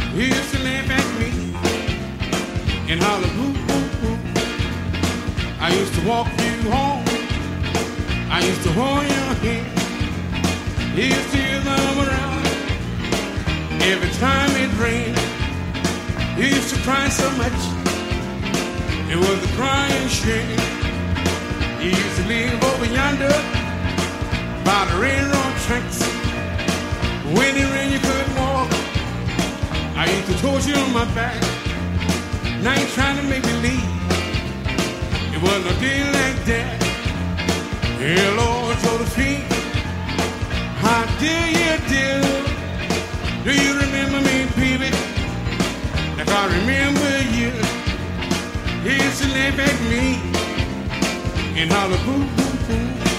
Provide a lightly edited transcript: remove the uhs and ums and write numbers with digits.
He used to laugh at me and holler, boo, boo, boo. I used to walk you home. I used to hold your hand. He used to use them around every time it rained. He used to cry so much, it was a crying shame. He used to live over yonder by the railroad tracks. When it rained, you couldn't walk. I used to torture you on my back. Now you're trying to make me leave. It wasn't no day like that. Hello, Josephine. How dare you do? Do you remember me, baby? Like I remember you. He used to laugh at me and holler, boo, boo, boo.